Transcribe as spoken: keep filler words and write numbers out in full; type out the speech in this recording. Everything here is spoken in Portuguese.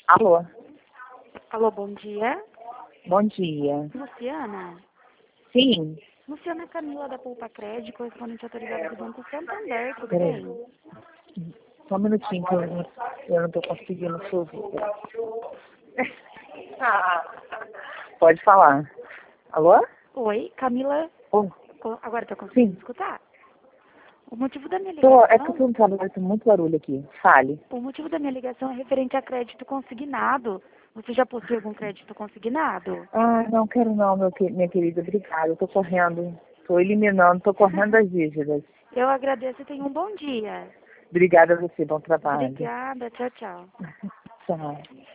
Alô, Alô, bom dia. bom dia. Luciana? Sim, Luciana Camila da Poupa Crédito, correspondente autorizado do Banco Santander, tudo peraí, bem? só um minutinho que eu, não- eu não tô conseguindo te ouvir. Pode falar. Alô? Oi, Camila. Oh, Oh, agora tá conseguindo sim, escutar? O motivo da minha tô, é que eu tô ligação, no trabalho, tem muito barulho aqui. Fale. o motivo da minha ligação é referente a crédito consignado. Você já possui algum crédito consignado? Ah, não quero não, meu, que- minha querida, obrigada. Eu tô correndo, tô eliminando, tô correndo das dívidas. Eu agradeço e tenha um bom dia. Obrigada a você, bom trabalho. Obrigada, tchau, tchau. Tchau.